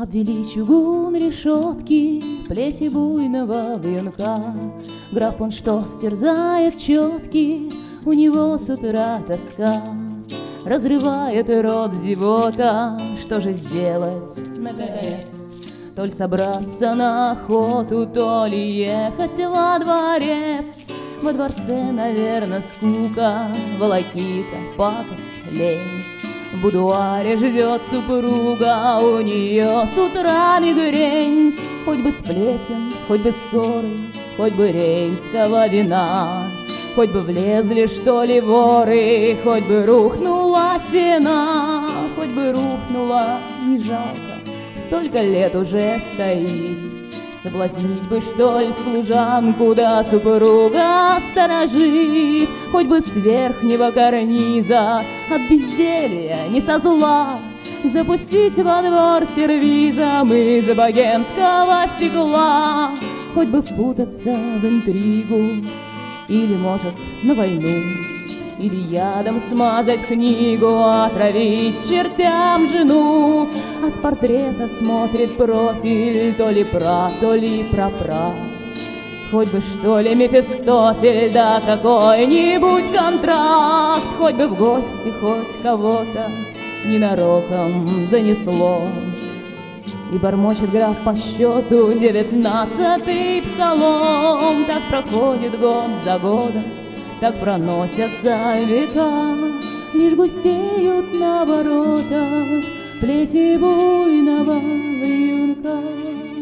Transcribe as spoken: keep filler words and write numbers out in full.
Обвели чугун решетки, плети буйного вьюнка. Граф он что стерзает четки, у него с утра тоска. Разрывает рот зевота, что же сделать, наконец? То ли собраться на охоту, то ли ехать во дворец. Во дворце, наверно, скука, волокита, пакость, лень. В будуаре ждет супруга, у нее с утра мигрень. Хоть бы сплетен, хоть бы ссоры, хоть бы рейнского вина, хоть бы влезли, что ли, воры, хоть бы рухнула стена, хоть бы рухнула, не жалко, столько лет уже стоит. Соблазнить бы, что ли, служанку, да супруга сторожит, хоть бы с верхнего карниза от безделья, не со зла, запустить во двор сервизом из богемского стекла, хоть бы впутаться в интригу, или, может, на войну, или ядом смазать книгу, отравить чертям жену. А с портрета смотрит профиль, то ли пра, то ли прапра. Хоть бы, что ли, Мефистофель, да какой-нибудь контракт, хоть бы в гости хоть кого-то ненароком занесло. И бормочет граф по счету девятнадцатый псалом. Так проходит год за годом, так проносятся века, лишь густеют на воротах плети буйного вьюнка.